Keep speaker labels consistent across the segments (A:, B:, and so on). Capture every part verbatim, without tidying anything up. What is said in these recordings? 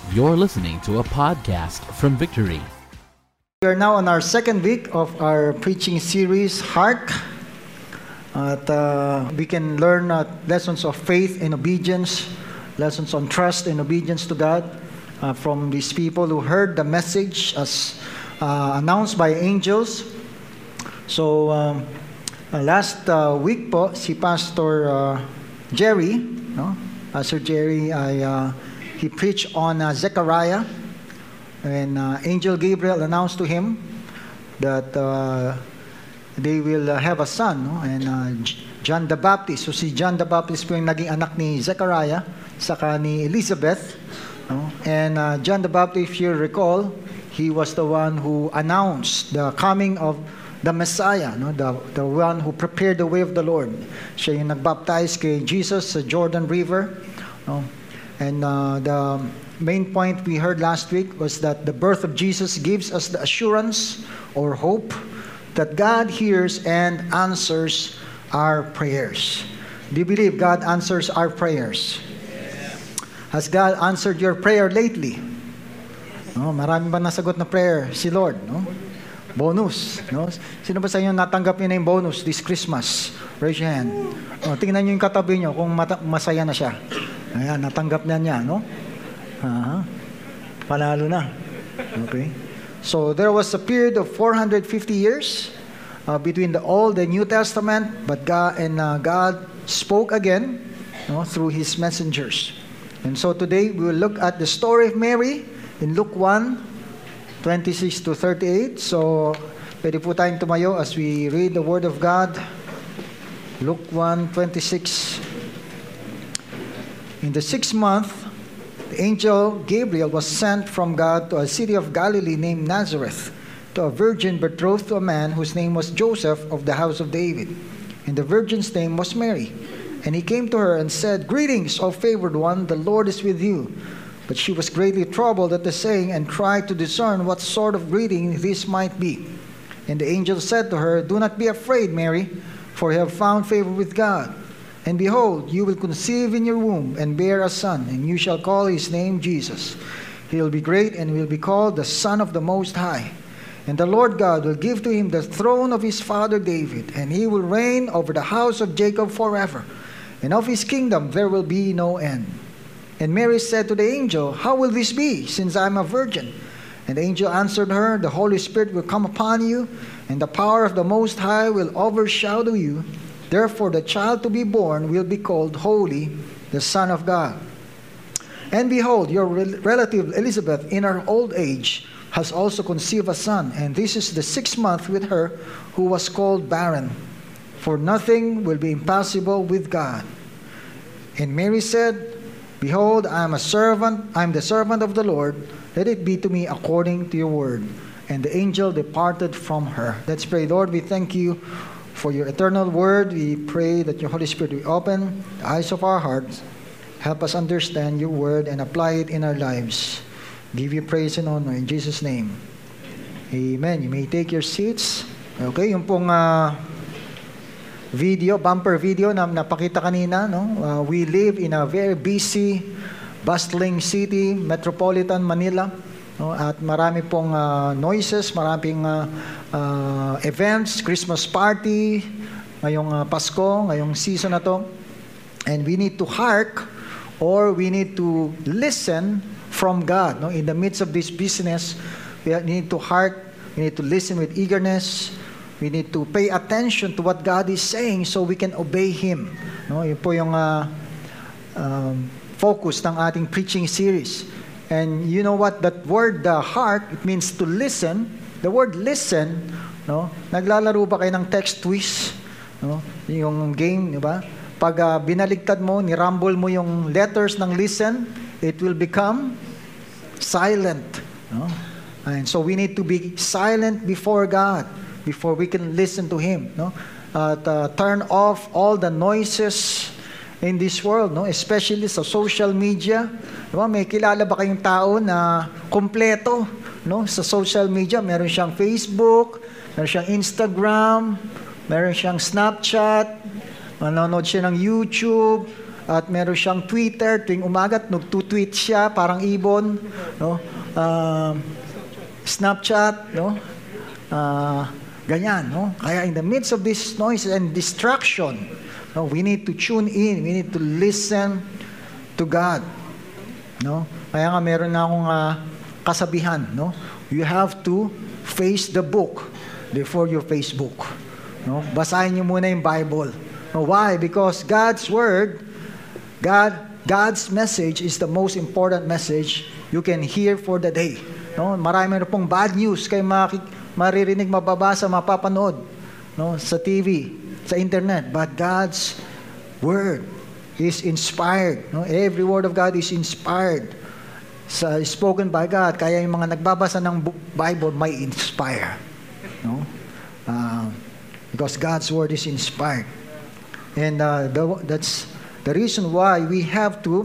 A: You're listening to a podcast from Victory.
B: We are now on our second week of our preaching series, Hark. At uh, we can learn uh, lessons of faith and obedience, lessons on trust and obedience to God uh, from these people who heard the message as uh, announced by angels. So, um, uh, last uh, week po, si Pastor uh, Jerry, no? Pastor Jerry, I, uh, he preached on uh, Zechariah. And uh, Angel Gabriel announced to him that uh, they will uh, have a son, no? And uh, John the Baptist. So si John the Baptist po yung naging anak ni Zechariah, saka ni Elizabeth. No? And uh, John the Baptist, if you recall, he was the one who announced the coming of the Messiah, no? the, the one who prepared the way of the Lord. Siya yung nagbaptize kay Jesus sa Jordan River. No? And uh, the main point we heard last week was that the birth of Jesus gives us the assurance or hope that God hears and answers our prayers. Do you believe God answers our prayers? Has God answered your prayer lately? No, marami ba nasagot na prayer si Lord? No? Bonus. No? Sino ba sa inyo natanggap niyo na yung bonus this Christmas? Raise your hand. O, tingnan niyo yung katabi niyo kung mata- masaya na siya. Ayan, natanggap na niya, no? Uh-huh. Panalo na. Okay. So there was a period of four hundred fifty years uh, between the Old and New Testament, but God and uh, God spoke again, no, through His messengers. And so today we will look at the story of Mary in Luke one, twenty-six to thirty-eight. So pwede po tayong tumayo as we read the Word of God. Luke one, twenty-six. In the sixth month, the angel Gabriel was sent from God to a city of Galilee named Nazareth, to a virgin betrothed to a man whose name was Joseph of the house of David. And the virgin's name was Mary. And he came to her and said, "Greetings, O favored one, the Lord is with you." But she was greatly troubled at the saying and tried to discern what sort of greeting this might be. And the angel said to her, "Do not be afraid, Mary, for you have found favor with God. And behold, you will conceive in your womb and bear a son, and you shall call his name Jesus. He will be great and will be called the Son of the Most High. And the Lord God will give to him the throne of his father David, and he will reign over the house of Jacob forever. And of his kingdom there will be no end." And Mary said to the angel, "How will this be, since I am a virgin?" And the angel answered her, "The Holy Spirit will come upon you, and the power of the Most High will overshadow you. Therefore, the child to be born will be called Holy, the Son of God. And behold, your rel- relative Elizabeth, in her old age, has also conceived a son, and this is the sixth month with her who was called barren. For nothing will be impossible with God." And Mary said, "Behold, I am a servant, I am the servant of the Lord. Let it be to me according to your word." And the angel departed from her. Let's pray. Lord, we thank you for your eternal word. We pray that your Holy Spirit will open the eyes of our hearts, help us understand your word and apply it in our lives. Give you praise and honor in Jesus' name. Amen. You may take your seats. Okay, yung pong uh, video, bumper video na napakita kanina, no? Uh, we live in a very busy, bustling city, metropolitan Manila. No, at marami pong uh, noises, maraming uh, uh, events, Christmas party, ngayong uh, Pasko, ngayong season na to. And we need to hark or we need to listen from God. No? In the midst of this business, we need to hark, we need to listen with eagerness, we need to pay attention to what God is saying so we can obey Him. No? Yun po yung uh, um, focus ng ating preaching series. And you know what? That word, the heart, it means to listen. The word listen, no? Naglalaro ba kayo ng text twist? No? Yung game, di ba? Pag uh, binaligtad mo, nirumble mo yung letters ng listen, it will become silent. No? And so we need to be silent before God, before we can listen to Him. No? At uh, turn off all the noises in this world, no? Especially sa social media. Diba? May kilala ba kayong tao na kompleto, no? Sa social media, meron siyang Facebook, meron siyang Instagram, meron siyang Snapchat, manonood siya ng YouTube, At meron siyang Twitter, tuwing umagat, nagtutweet siya, parang ibon, no? Uh, Snapchat, no? Uh, ganyan, no? Kaya in the midst of this noise and distraction, no, we need to tune in, we need to listen to God, no? Kaya nga meron na akong uh, kasabihan, no? You have to face the book before you Facebook, no? Basahin niyo muna yung Bible. No, why? Because God's word, God, God's message is the most important message you can hear for the day. No, marami na pong bad news kayo makik- maririnig, mababasa, mapapanood, no, sa T V, sa internet. But God's word is inspired. No? Every word of God is inspired. Sa, spoken by God. Kaya yung mga nagbabasa ng Bible may inspire. No? Uh, because God's word is inspired. And uh, the, that's the reason why we have to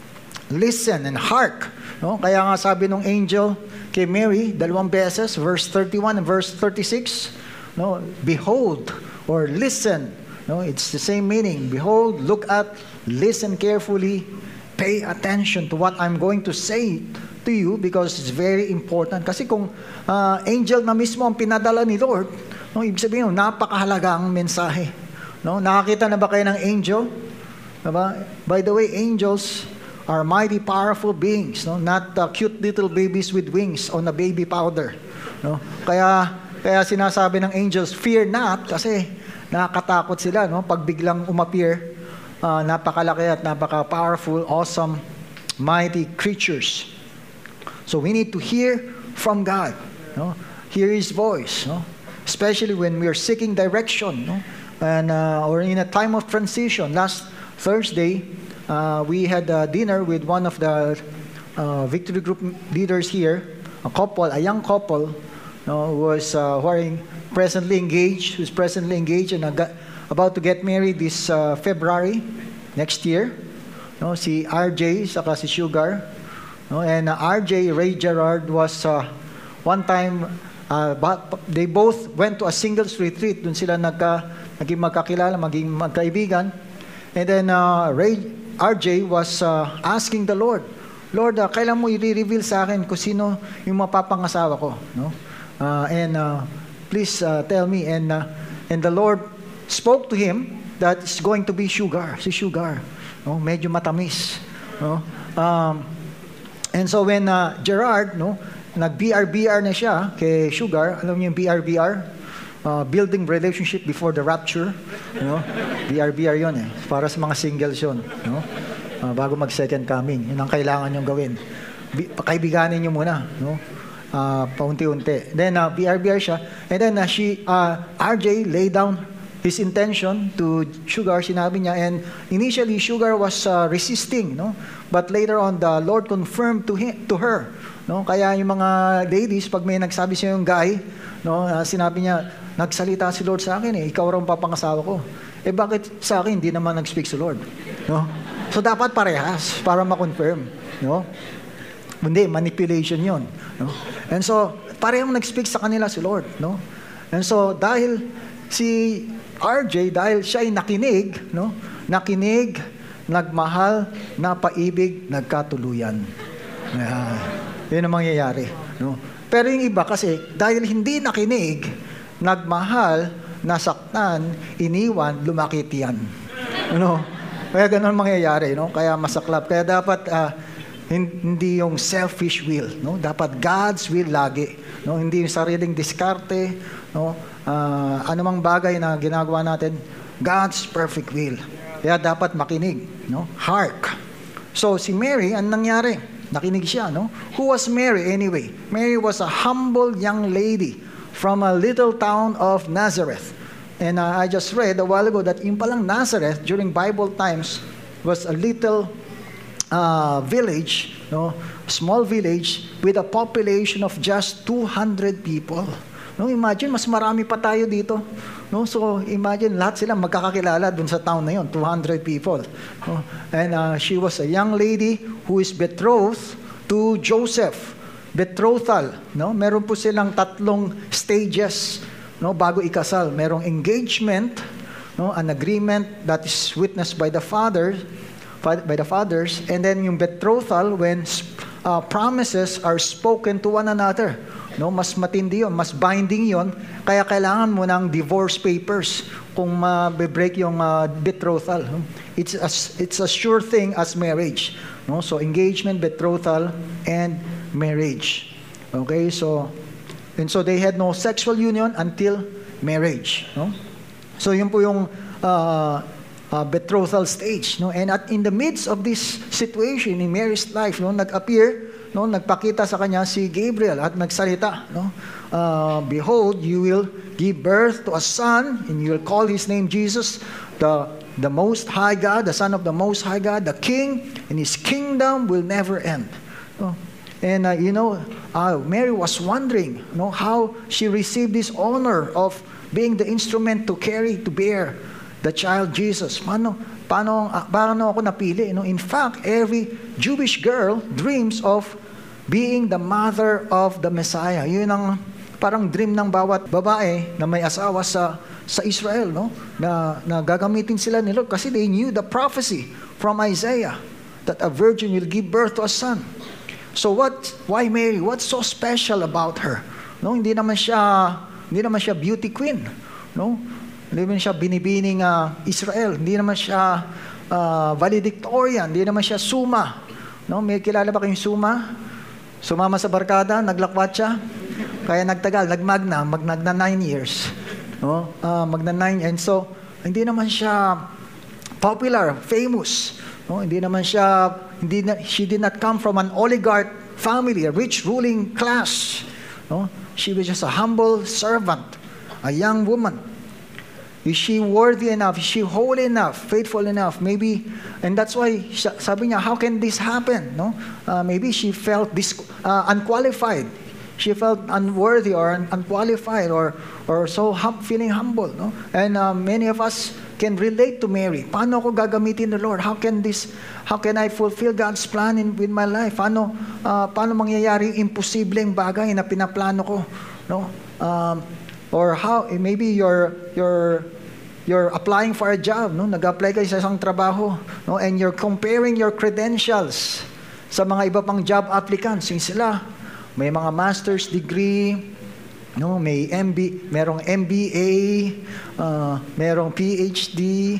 B: listen and hark. No? Kaya nga sabi ng angel kay Mary, dalawang beses, verse thirty-one and verse thirty-six, no? Behold, or listen. No? It's the same meaning. Behold, look at, listen carefully, pay attention to what I'm going to say to you because it's very important. Kasi kung uh, angel na mismo ang pinadala ni Lord, no? Ibig sabihin, no, napakahalaga ang mensahe. No? Nakakita na ba kayo ng angel? Diba? By the way, angels are mighty powerful beings, no? Not uh, cute little babies with wings on a baby powder, no? Kaya kaya sinasabi ng angels, fear not, kasi nakakatakot sila, no? Pag biglang umappear, uh, napakalaki at napaka-powerful, awesome, mighty creatures. So we need to hear from God, no? Hear His voice, no? Especially when we are seeking direction, no? And uh, or in a time of transition. Last Thursday, Uh, we had a dinner with one of the uh, Victory Group leaders here, a couple, a young couple, no, who was uh, who are presently engaged, who's presently engaged and uh, got, about to get married this uh, February next year. No, si R J saka si Sugar. No, and uh, R J, Ray Gerard, was uh, one time, uh, but they both went to a singles retreat. Doon sila nagka, naging magkakilala, maging magkaibigan. And then uh, Ray R J was uh, asking the Lord, Lord, uh, kailan mo i-reveal sa akin kung sino yung mapapangasawa ko, no? Uh, and uh, please uh, tell me. And uh, and the Lord spoke to him that it's going to be Sugar, si Sugar, no? Medyo matamis, no? Um, and so when uh, Gerard, no, nag-B R B R na siya kay Sugar, alam niyo yung B R B R? Uh, building relationship before the rapture, you know? B R B R yun eh. Para sa mga singles yun, no? Uh, bago mag second coming, yun ang kailangan nyong gawin. B- kaibiganin nyo muna, no? Uh, paunti-unti. Then uh, B R B R siya, and then uh, she, uh, R J laid down his intention to Sugar, sinabi niya, and initially Sugar was uh, resisting, no? But later on the Lord confirmed to him, to her, no? Kaya yung mga ladies, pag may nagsabi siya yung guy, no, uh, sinabi niya, nagsalita si Lord sa akin eh, ikaw raw ang papangasawa ko. Eh bakit sa akin hindi naman nag-speak si Lord? No? So dapat parehas para ma-confirm, no? Hindi, manipulation 'yon, no? And so parehong nag-speak sa kanila si Lord, no? And so dahil si R J, dahil siya ay nakinig, no? Nakinig, nagmahal, napaibig, nagkatuluyan. Ayan. Yun ang mangyayari, no? Pero yung iba kasi dahil hindi nakinig, nagmahal, nasaktan, iniwan, lumakit yan. Ano? Kaya ganun mangyayari, no? Kaya masaklap. Kaya dapat uh, hindi yung selfish will, no? Dapat God's will lagi, no? Hindi yung sariling diskarte, no? Uh, anumang bagay na ginagawa natin, God's perfect will. Kaya dapat makinig, no? Hark. So si Mary, ang nangyari? Nakinig siya, no? Who was Mary anyway? Mary was a humble young lady from a little town of Nazareth. And uh, I just read a while ago that yung palang Nazareth during Bible times was a little uh, village, no, small village with a population of just two hundred people. No, imagine mas marami pa tayo dito. No, so imagine lahat sila magkakakilala dun sa town na yon, two hundred people. No? And uh, she was a young lady who is betrothed to Joseph. Betrothal, no? Meron po silang tatlong stages, no, bago ikasal. Merong engagement, no, an agreement that is witnessed by the father by the fathers. And then yung betrothal, when uh, promises are spoken to one another. No, mas matindi yun, mas binding yun. Kaya kailangan mo ng divorce papers kung ma-break yung uh, betrothal. It's a, it's a sure thing as marriage. No? So engagement, betrothal, and marriage. Okay, so and so they had no sexual union until marriage. No? So yun po yung uh, uh, betrothal stage. No? And at in the midst of this situation in Mary's life, no, nag-appear, no, nagpakita sa kanya si Gabriel at nagsalita, no? Uh, Behold, you will give birth to a son, and you will call his name Jesus, the the Most High God, the Son of the Most High God, the King, and his kingdom will never end. No? And uh, you know, uh, Mary was wondering, you know, how she received this honor of being the instrument to carry, to bear the child Jesus. Paano, paano, uh, paano ako napili? No? In fact, every Jewish girl dreams of being the mother of the Messiah. Yun ang parang dream ng bawat babae na may asawa sa sa Israel, no? Na, na gagamitin sila ni Lord kasi they knew the prophecy from Isaiah that a virgin will give birth to a son. So what? Why Mary? What's so special about her? No, hindi naman siya hindi naman siya beauty queen, no? Hindi naman siya binibining uh, Israel. Hindi naman siya uh, valedictorian. Hindi naman siya suma. No, may kilala ba kayong suma? Sumama sa barkada, naglakwat siya. Kaya nagtagal, nagmagna, magnagna nine years. No? Uh, magna nine, and so, hindi naman siya popular, famous. No? Hindi naman siya, hindi na, she did not come from an oligarch family, a rich ruling class. No? She was just a humble servant, a young woman. Is she worthy enough? Is she holy enough? Faithful enough? Maybe, and that's why sabi niya, how can this happen? No, uh, maybe she felt this uh, unqualified. She felt unworthy or un- unqualified or or so hum- feeling humble. No, and uh, many of us can relate to Mary. Paano ko gagamitin the Lord? How can this? How can I fulfill God's plan in with my life? Paano uh, paano mangyayari yung imposibleng bagay na pinaplano ko? No. Um, Or how, maybe you're, you're, you're applying for a job, no? Nag-apply kayo sa isang trabaho, no? And you're comparing your credentials sa mga iba pang job applicants. Yung sila, may mga master's degree, no? May M B, merong M B A, uh, merong P H D,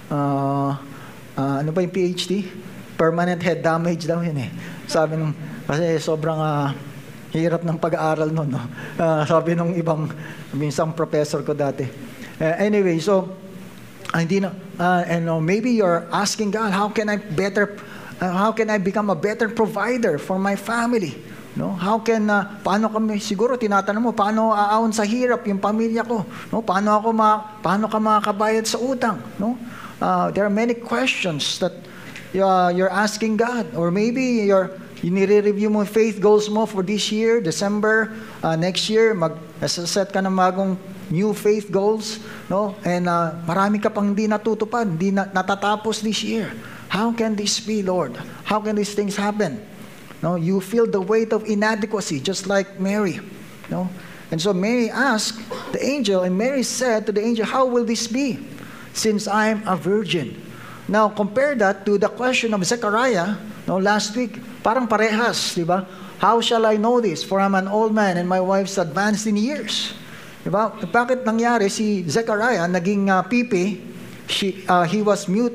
B: uh, uh, ano ba yung P H D? Permanent head damage daw yun eh. Sabi nung, kasi sobrang, uh, hirap ng pag-aaral nun, no? Uh, sabi nung ibang, isang professor ko dati. Uh, anyway, so, uh, hindi na, uh, and uh, maybe you're asking God, how can I better, uh, how can I become a better provider for my family? No? How can, uh, paano kami, siguro tinatanong mo, paano aawon sa hirap yung pamilya ko? No? Paano ako, ma, paano ka makakabayad sa utang? No? Uh, there are many questions that uh, you're asking God, or maybe you're, you nire-review mo faith goals mo for this year, December, uh, next year, mag-set ka ng magong new faith goals, no? And uh, marami ka pang hindi natutupad, hindi na, natatapos this year. How can this be, Lord? How can these things happen? No, you feel the weight of inadequacy, just like Mary. No? And so Mary asked the angel, and Mary said to the angel, how will this be, since I am a virgin? Now, compare that to the question of Zechariah, no, last week. Parang parehas, di ba? How shall I know this? For I'm an old man and my wife's advanced in years. Di ba? Bakit nangyari si Zechariah naging uh, pipi? She, uh, he was mute.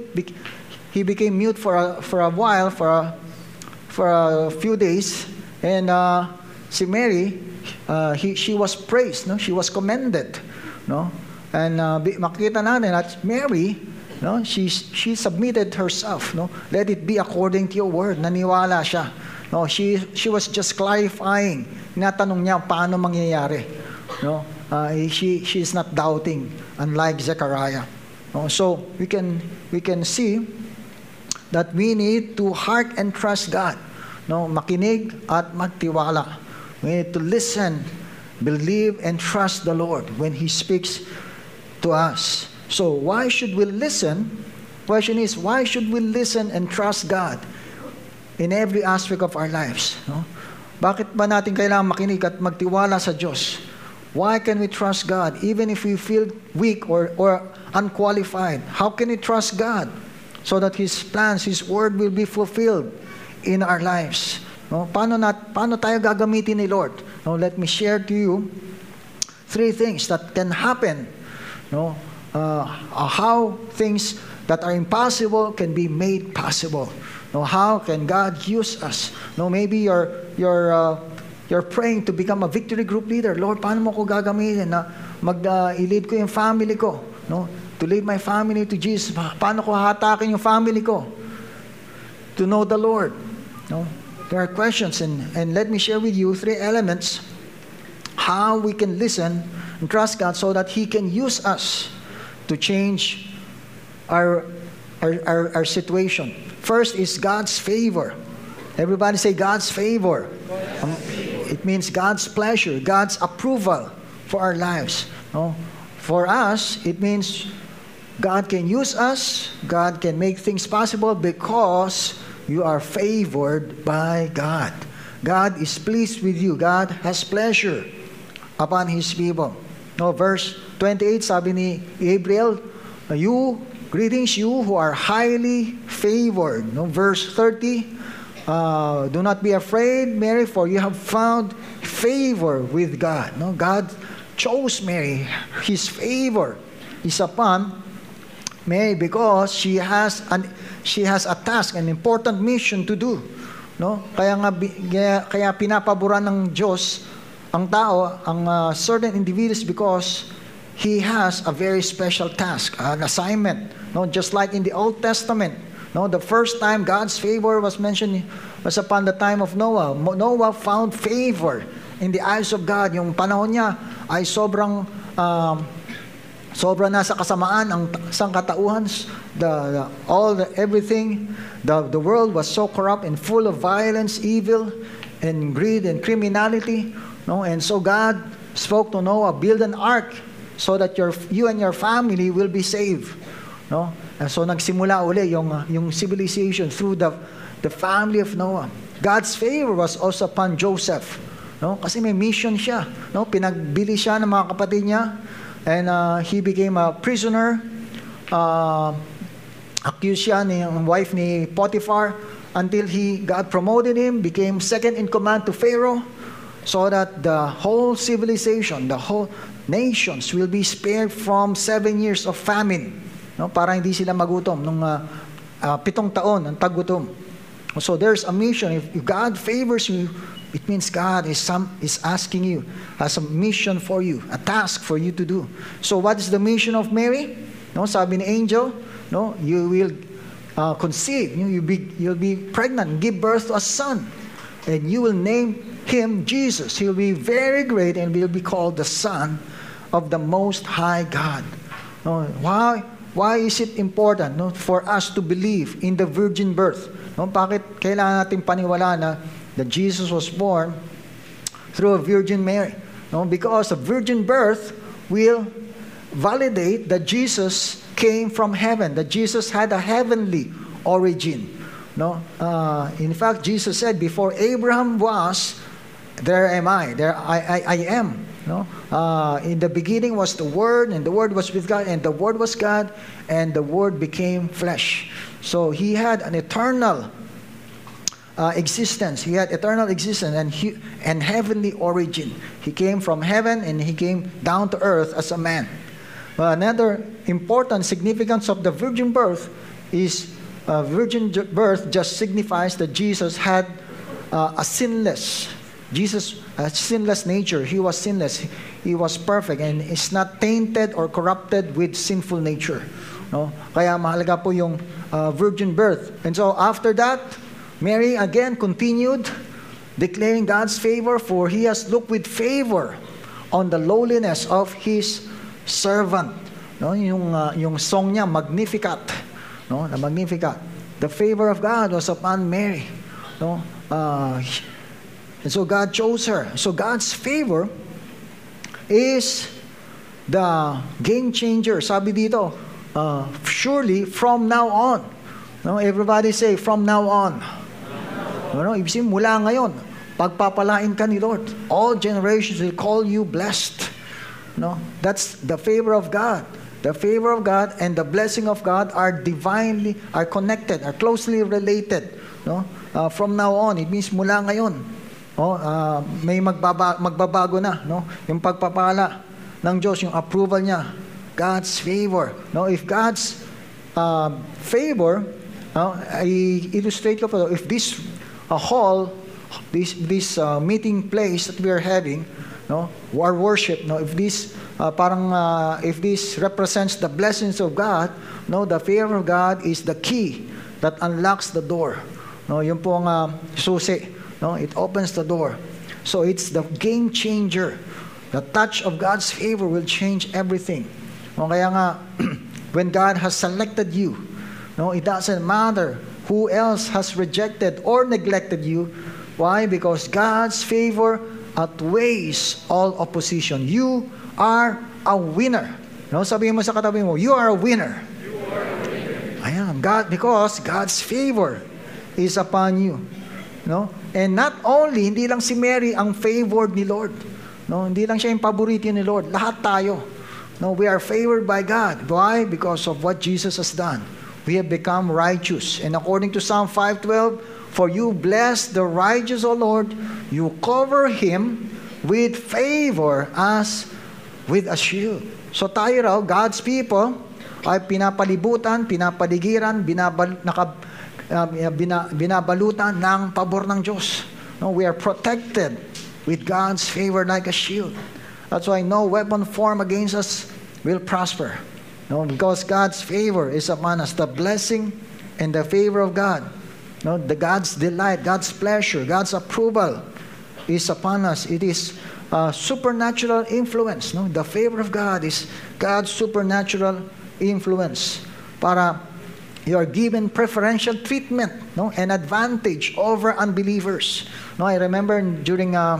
B: He became mute for a, for a while, for a, for a few days. And uh, si Mary, uh, he, she was praised. No? She was commended. No? And uh, makikita natin at Mary, no, she she submitted herself, no. Let it be according to your word. Naniwala siya. No, she she was just clarifying. Tinatanong niya paano mangyayari. No, uh, she she is not doubting, unlike Zechariah. No, so we can we can see that we need to heart and trust God. No, makinig at magtiwala. We need to listen, believe and trust the Lord when He speaks to us. So, why should we listen? Question is, why should we listen and trust God in every aspect of our lives? No? Bakit ba natin kailangan makinig at magtiwala sa Diyos? Why can we trust God even if we feel weak or, or unqualified? How can we trust God so that His plans, His word will be fulfilled in our lives. No? Paano, nat, paano tayo gagamitin ni Lord? No? Let me share to you three things that can happen. No? Uh, how things that are impossible can be made possible. No? How can God use us? No? Maybe you're, you're, uh, you're praying to become a victory group leader. Lord, paano mo ko gagamitin na mag-i-lead ko yung family ko? No? To lead my family to Jesus. Paano ko hatakin yung family ko? To know the Lord. No? There are questions, and, and let me share with you three elements how we can listen and trust God so that He can use us to change our, our, our, our situation. First is God's favor. Everybody say God's favor. Um, it means God's pleasure, God's approval for our lives. No? For us, it means God can use us, God can make things possible because you are favored by God. God is pleased with you. God has pleasure upon His people. No, verse twenty-eight, sabi ni Gabriel, you, greetings you who are highly favored. No, verse thirty, uh, do not be afraid, Mary, for you have found favor with God. No, God chose Mary. His favor is upon Mary because she has an she has a task, an important mission to do. No? Kaya nga kaya, kaya pinapaboran ng Diyos ang tao, ang uh, certain individuals because he has a very special task, an assignment. No, just like in the Old Testament. No, the first time God's favor was mentioned was upon the time of Noah. Noah found favor in the eyes of God. Yung panahon niya ay sobrang um, sobra na sa kasamaan ang sangkatauhan, the, the all the everything, the the world was so corrupt and full of violence, evil, and greed and criminality. No, and so God spoke to Noah, build an ark so that your you and your family will be saved. No, and so nagsimula uli yung uh, yung civilization through the the family of Noah. God's favor was also upon Joseph. No, kasi may mission siya. No, pinagbili siya ng mga kapatid niya. And uh, he became a prisoner. Uh, accused siya ng wife ni Potiphar until he God promoted him, became second in command to Pharaoh, so that the whole civilization, the whole nations will be spared from seven years of famine. No, para hindi sila magutom nung uh, uh, pitong taon ng tagutom. So there's a mission. If, if God favors you, it means God is some is asking you, has a mission for you, a task for you to do. So what is the mission of Mary? No, sabi ni angel, no, you will uh, conceive, you will be you'll be pregnant, give birth to a son, and you will name him Jesus. He will be very great and will be called the Son of the Most High God. No, why why is it important, no, for us to believe in the virgin birth? No, bakit kailangan natin paniwalaan na that Jesus was born through a Virgin Mary? No, because a virgin birth will validate that Jesus came from heaven, that Jesus had a heavenly origin. No, uh, in fact, Jesus said, "Before Abraham was, there am I. There I, I, I am." No, uh, in the beginning was the Word, and the Word was with God, and the Word was God, and the Word became flesh. So He had an eternal Uh, existence. He had eternal existence and he, and heavenly origin. He came from heaven and He came down to earth as a man. Uh, another important significance of the virgin birth is uh, virgin birth just signifies that Jesus had uh, a sinless, Jesus a sinless nature. He was sinless. He was perfect and is not tainted or corrupted with sinful nature. No? Kaya mahalaga po yung uh, virgin birth. And so after that, Mary again continued declaring God's favor, for He has looked with favor on the lowliness of His servant. No, yung uh, yung song niya, Magnificat, no, the Magnificat. The favor of God was upon Mary. No, uh, and so God chose her. So God's favor is the game changer. Sabi dito, uh, surely from now on. No, everybody say from now on. No, ibig sabihin, mula ngayon, pagpapalain ka ni Lord. All generations will call you blessed. No, that's the favor of God. the favor of God and the blessing of God are divinely, are connected, are closely related. No? Uh, from now on, it means mula ngayon, oh, uh, may magbaba, magbabago na. No? Yung pagpapala ng Diyos, yung approval niya, God's favor. No? If God's uh, favor, uh, I illustrate ko po, if this uh, hall, this, this uh, meeting place that we are having, no, our worship, no, if this uh, parang uh, if this represents the blessings of God, no, the favor of God is the key that unlocks the door. No, yung pong uh, susi, no, it opens the door. So it's the game changer. The touch of God's favor will change everything. No, kaya nga when God has selected you, no, it doesn't matter who else has rejected or neglected you. Why? Because God's favor outweighs all opposition. You are a winner. No, sabihin mo sa katabi mo, you are a winner.
C: You are a winner.
B: Ayan, God, because God's favor is upon you. No? And not only, hindi lang si Mary ang favored ni Lord. No, hindi lang siya yung paborito ni Lord. Lahat tayo. No, we are favored by God. Why? Because of what Jesus has done. We have become righteous. And according to Psalm five twelve, for you bless the righteous, O Lord, you cover him with favor as with a shield. So tayo raw, God's people, ay pinapalibutan, pinapaligiran, binabal, naka, uh, bina, binabalutan ng pabor ng Diyos. No, we are protected with God's favor like a shield. That's why no weapon formed against us will prosper. No, because God's favor is upon us, the blessing and the favor of God. No, the God's delight, God's pleasure, God's approval is upon us. It is uh, supernatural influence. No, the favor of God is God's supernatural influence. Para you are given preferential treatment, no, and advantage over unbelievers. No, I remember during uh,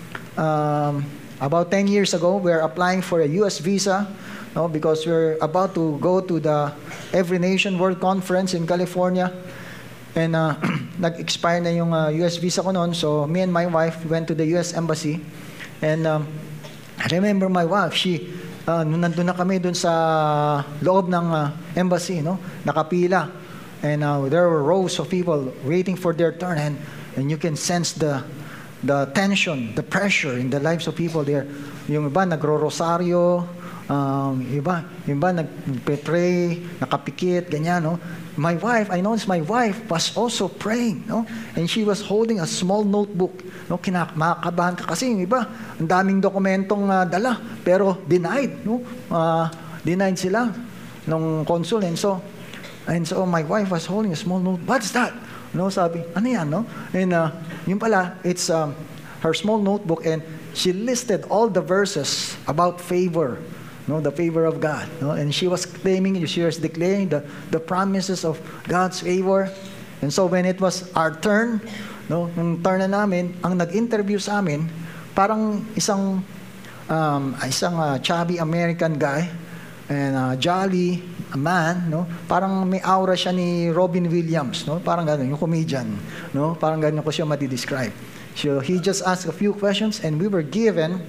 B: um, about ten years ago, we are applying for a U S visa. No, because we're about to go to the Every Nation World Conference in California. And uh, nag-expire na yung uh, U S visa ko noon. So me and my wife went to the U S Embassy. And um, I remember my wife, she, uh, nung nandun na kami dun sa loob ng uh, embassy, no? Nakapila. And uh, there were rows of people waiting for their turn. And, and you can sense the, the tension, the pressure in the lives of people there. Yung iba nagro-rosaryo, um, iba, yung iba nag-pray, nakapikit, ganyan, no? My wife, I noticed my wife was also praying, no? And she was holding a small notebook. No, kinakabahan ka kasi yung iba, ang daming dokumentong uh, dala, pero denied, no? Uh, denied sila ng consul. And so, and so my wife was holding a small note. What's that? No, sabi, ano yan, no? And uh, yung pala, it's um, her small notebook, and she listed all the verses about favor. No, the favor of God. No? And she was claiming, she was declaring the, the promises of God's favor. And so when it was our turn, no, nung turn na namin, ang nag-interview sa amin, parang isang um, isang uh, chubby American guy, and uh, jolly man, no? Parang may aura siya ni Robin Williams, no? Parang gano'n, yung comedian, no? Parang gano'n ko siya madi-describe. So he just asked a few questions, and we were given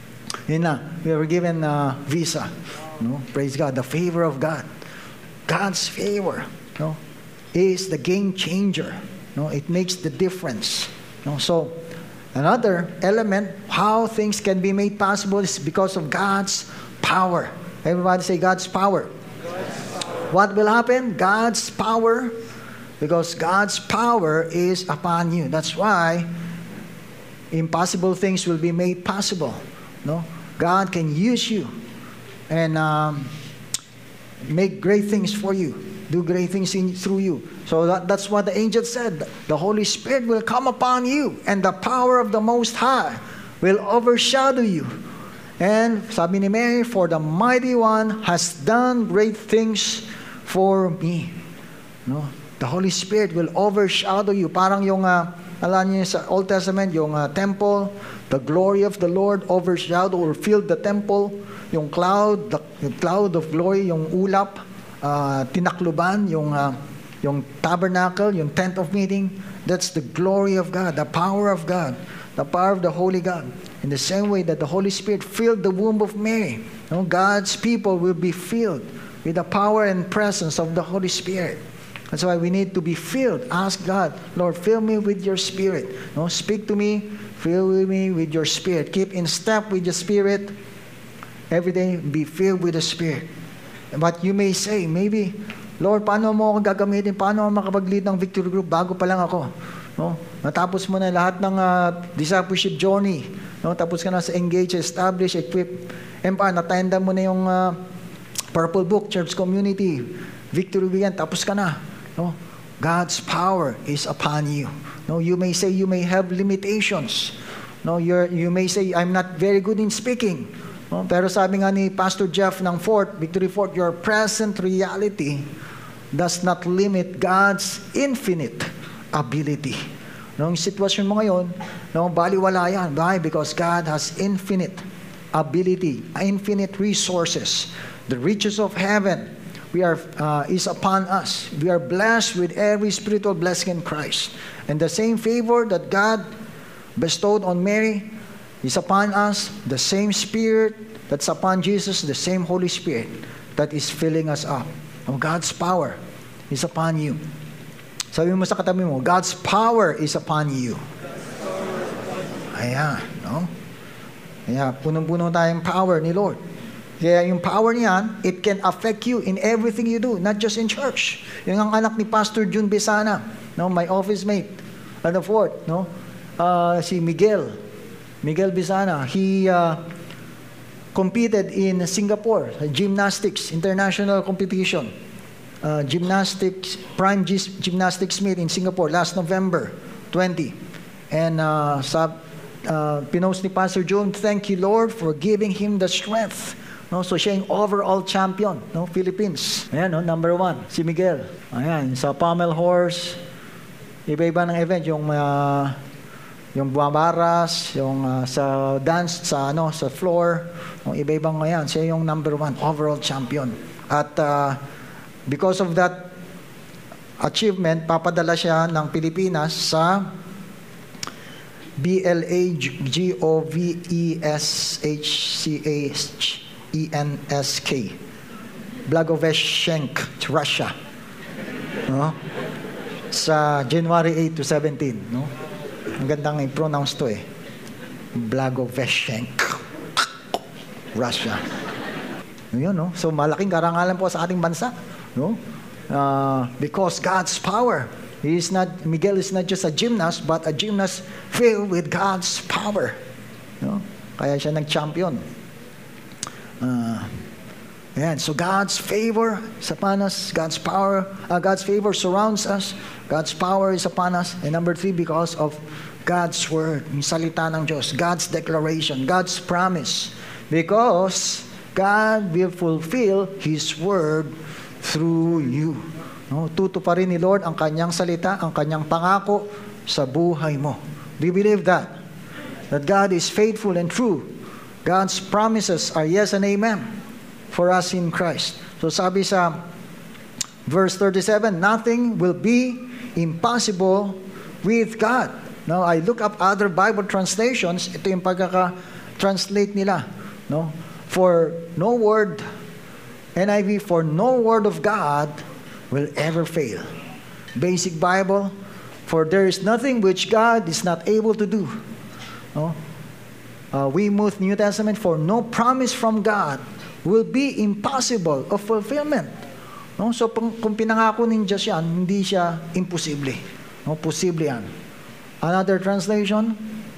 B: Yun na, we were given a visa. No? Praise God, the favor of God. God's favor, no, is the game changer. No? It makes the difference. No? So, another element, how things can be made possible is because of God's power. Everybody say God's power.
C: God's power.
B: What will happen? God's power. Because God's power is upon you. That's why impossible things will be made possible. No, God can use you and um, make great things for you, do great things in, through you. So that, that's what the angel said. The Holy Spirit will come upon you, and the power of the Most High will overshadow you. And sabi ni Mary, for the Mighty One has done great things for me. No, the Holy Spirit will overshadow you. Parang yung uh, alam niyo sa Old Testament, yung uh, temple, the glory of the Lord overshadowed or filled the temple. Yung cloud, the, the cloud of glory, yung ulap, uh, tinakluban, yung, uh, yung tabernacle, yung tent of meeting. That's the glory of God, the power of God, the power of the Holy God. In the same way that the Holy Spirit filled the womb of Mary, you know, God's people will be filled with the power and presence of the Holy Spirit. That's why we need to be filled. Ask God, Lord, fill me with your Spirit. No, speak to me, fill me with your Spirit. Keep in step with the Spirit. Every day, be filled with the Spirit. But you may say, maybe, Lord, paano mo ako gagamitin? Paano ako makapag-lead ng Victory Group? Bago pa lang ako. No? Natapos mo na lahat ng uh, discipleship journey. No? Tapos ka na sa engage, establish, equip, empower. Natenda mo na yung uh, Purple Book, Church Community, Victory Weekend. Tapos ka na. No? God's power is upon you. No, you may say you may have limitations. No, you're, you may say, I'm not very good in speaking. No? Pero sabi nga ni Pastor Jeff ng Fort, Victory Fort, your present reality does not limit God's infinite ability. No, yung sitwasyon mo ngayon, no, baliwala yan. Why? Because God has infinite ability, infinite resources. The riches of heaven we are uh, is upon us. We are blessed with every spiritual blessing in Christ. And the same favor that God bestowed on Mary is upon us. The same Spirit that's upon Jesus, the same Holy Spirit that is filling us up. And God's power is upon you. Sabi mo sa katabi mo, God's power is upon you. Ayan, no? Kaya punong-puno tayong power ni Lord. Kaya yung power niyan, it can affect you in everything you do, not just in church. Yung ang anak ni Pastor June Besana, no, my office mate, at the Fort, no, uh, si Miguel, Miguel Besana, he uh, competed in Singapore, gymnastics, international competition, uh, gymnastics, prime G- gymnastics meet in Singapore last November twentieth. And uh, sa, uh, pinost ni Pastor June, thank you Lord for giving him the strength. No, so siya yung overall champion, no, Philippines. Ayan, no, number one, si Miguel. Ayan, sa pommel horse, iba-iba ng event, yung uh, yung bumabaras, yung uh, sa dance, sa ano, sa floor, no, iba-ibang ayan, siya yung number one, overall champion. At uh, because of that achievement, papadala siya ng Pilipinas sa B L A G O V E S H C A E N S K, Blagoveshchenk, Russia, no? Sa January eighth to seventeen, no? Ang gandang i-pronounce to eh, Blagoveshchenk, Russia. Yun, no? So malaking karangalan po sa ating bansa, no? Uh, because God's power, he is not, Miguel is not just a gymnast, but a gymnast filled with God's power, no? Kaya siya nag-champion. Uh, ayan, so God's favor is upon us. God's power, uh, God's favor surrounds us. God's power is upon us. And number three, because of God's word, yung salita ng Diyos, God's declaration, God's promise. Because God will fulfill His word through you. No, tutuparin ni Lord ang kanyang salita, ang kanyang pangako sa buhay mo. Do you believe that? That God is faithful and true. God's promises are yes and amen for us in Christ. So sabi sa verse thirty-seven, nothing will be impossible with God. Now, I look up other Bible translations. Ito yung pagkaka-translate nila. No? For no word, N I V, for no word of God will ever fail. Basic Bible, for there is nothing which God is not able to do. No? Uh, Weymouth New Testament, for no promise from God will be impossible of fulfillment. No? So kung pinangako ng Diyos yan, hindi siya imposible. No? Posible yan. Another translation,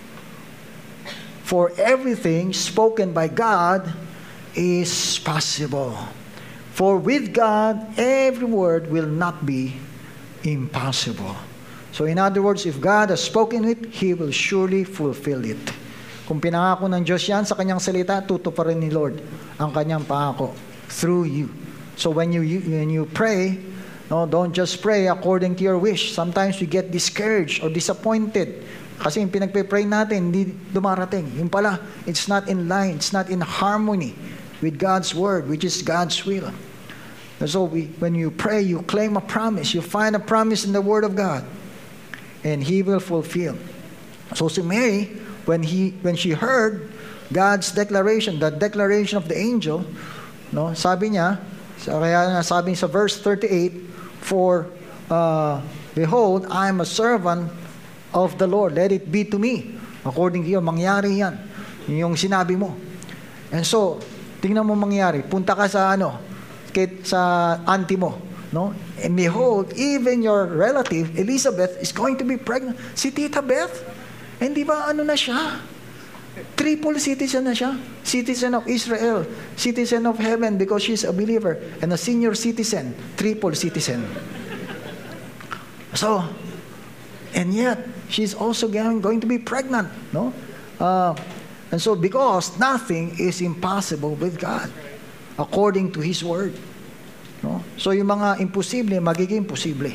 B: for everything spoken by God is possible. For with God, every word will not be impossible. So in other words, if God has spoken it, He will surely fulfill it. Kung pinangako ng Diyos yan sa kanyang salita, tutuparin ni Lord ang kanyang pangako through you. So when you, you when you pray, no, don't just pray according to your wish. Sometimes we get discouraged or disappointed kasi yung pinagpe-pray natin hindi dumarating. Yung pala, it's not in line, it's not in harmony with God's word, which is God's will. And so we, when you pray, you claim a promise. You find a promise in the word of God. and He will fulfill. So si Mary, when he when she heard God's declaration, the declaration of the angel, no, sabi niya, so kaya sabi sa verse thirty-eight, for uh, behold, I am a servant of the Lord. Let it be to me. According to you, mangyari yan. Yung sinabi mo. And so, tingnan mo mangyari. Punta ka sa ano, kit sa auntie mo, no? And behold, even your relative Elizabeth is going to be pregnant. Si Tita Beth, hindi ba ano na siya? Triple citizen na siya. Citizen of Israel, citizen of heaven because she's a believer, and a senior citizen, triple citizen. So, and yet, she's also going to be pregnant, no? Uh, and so, because nothing is impossible with God, according to His Word. No? So, yung mga imposible, magiging posible.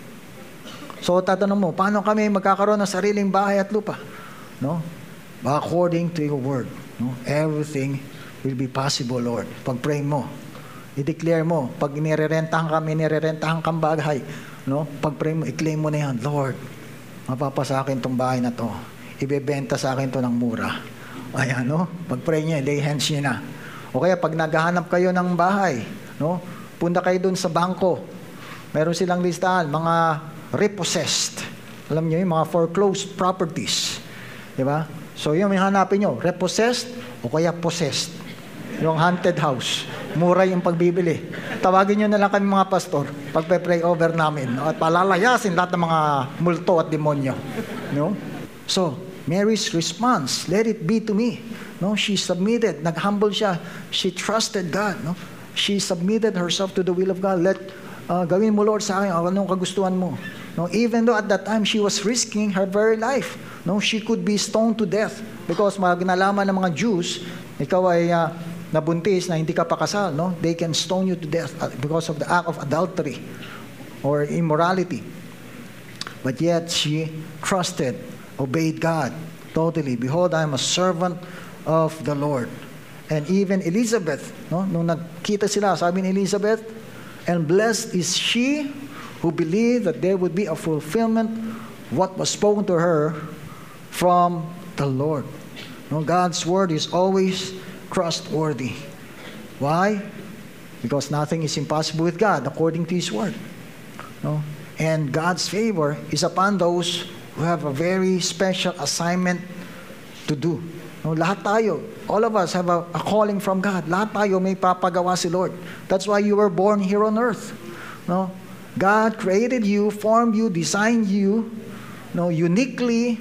B: So, tatanong mo, paano kami magkakaroon ng sariling bahay at lupa? No? According to Your Word. No? Everything will be possible, Lord. Pag-pray mo, i-declare mo, pag nirerentahan kami, nirerentahan kang bahay, no? Pag-pray mo, i-claim mo na yan, Lord, mapapasa akin tong bahay na to. Ibebenta sa akin to ng mura. Ayan, no? Pag-pray niya, lay hands niya na. O kaya, pag naghahanap kayo ng bahay, no? Punta kayo dun sa bangko. Meron silang listahan, mga repossessed. Alam niyo yung mga foreclosed properties. Di ba? So, yung hanapin nyo, repossessed o kaya possessed. Yung haunted house. Mura yung pagbibili. Tawagin nyo na lang kami mga pastor pagpe-pray over namin, no? At palalayasin lahat ng mga multo at demonyo. No? So, Mary's response, let it be to me. No? She submitted. Nag-humble siya. She trusted God. No? She submitted herself to the will of God. Let, uh, gawin mo Lord sa akin, anong kagustuhan mo. No? Even though at that time, she was risking her very life. No? She could be stoned to death because magnalaman ng mga Jews, ikaw ay uh, nabuntis na hindi ka pakasal, no? They can stone you to death because of the act of adultery or immorality. But yet she trusted, obeyed God totally. Behold, I am a servant of the Lord. And even Elizabeth, no? Nung nagkita sila, sabi ni Elizabeth, and blessed is she who believed that there would be a fulfillment what was spoken to her from the Lord. No? God's word is always trustworthy. Why? Because nothing is impossible with God according to His Word. No? And God's favor is upon those who have a very special assignment to do. No? Lahat tayo, all of us have a, a calling from God. Lahat tayo may papagawa si Lord. That's why you were born here on earth. No? God created you, formed you, designed you, no, uniquely,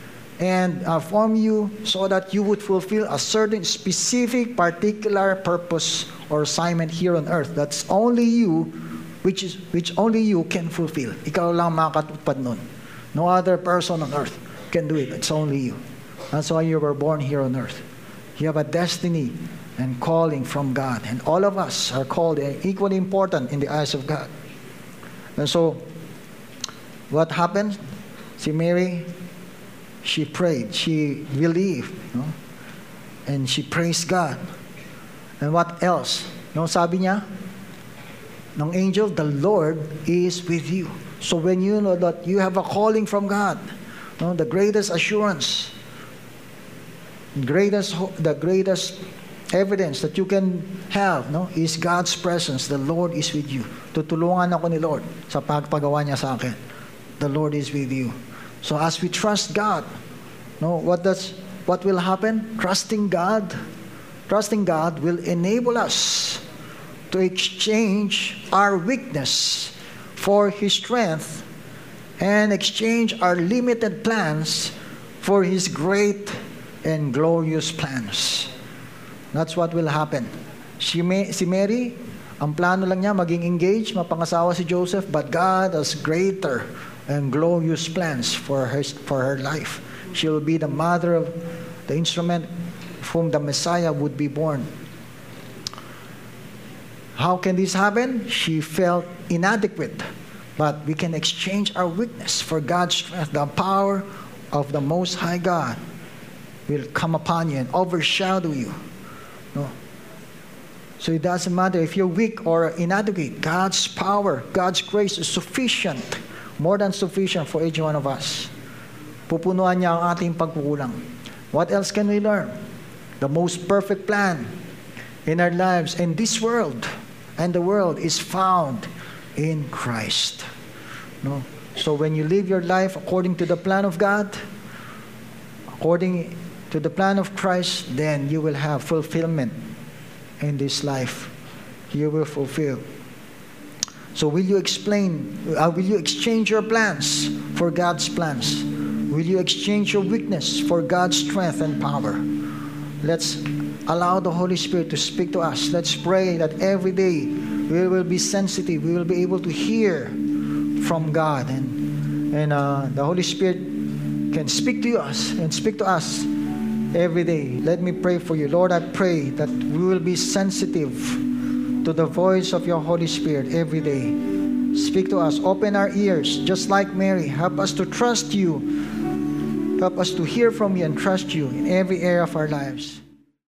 B: and uh, form you so that you would fulfill a certain specific, particular purpose or assignment here on earth. That's only you, which is which only you can fulfill. Ikaw lang makakatupad nun. No other person on earth can do it. It's only you. That's why you were born here on earth. You have a destiny and calling from God. And all of us are called equally important in the eyes of God. And so, what happened? Si Mary, she prayed, she believed, no? And she praised God. And what else? No, sabi niya, ng angel, the Lord is with you. So when you know that you have a calling from God, no, the greatest assurance, greatest, the greatest evidence that you can have, no, is God's presence. The Lord is with you. Tutulungan ako ni Lord sa pagpagawa niya sa akin. The Lord is with you. So as we trust God, no, what does what will happen? Trusting God, trusting God will enable us to exchange our weakness for His strength and exchange our limited plans for His great and glorious plans. That's what will happen. Si, May, si Mary, ang plano lang niya maging engaged, mapangasawa si Joseph, but God has greater and glorious plans for her, for her life. She will be the mother of the instrument whom the Messiah would be born. How can this happen? She felt inadequate, but we can exchange our weakness for God's strength. The power of the Most High God will come upon you and overshadow you. No? So it doesn't matter if you're weak or inadequate. God's power, God's grace is sufficient more than sufficient for each one of us. Pupunuan niya ang ating pagkukulang. What else can we learn? The most perfect plan in our lives in this world and the world is found in Christ. No? So when you live your life according to the plan of God, according to the plan of Christ, then you will have fulfillment in this life. You will fulfill. So will you explain, uh, will you exchange your plans for God's plans? Will you exchange your weakness for God's strength and power? Let's allow the Holy Spirit to speak to us. Let's pray that every day we will be sensitive. We will be able to hear from God. And, and uh, the Holy Spirit can speak to us and speak to us every day. Let me pray for you. Lord, I pray that we will be sensitive to the voice of your Holy Spirit every day. Speak to us. Open our ears, just like Mary. Help us to trust you. Help us to hear from you and trust you in every area of our lives.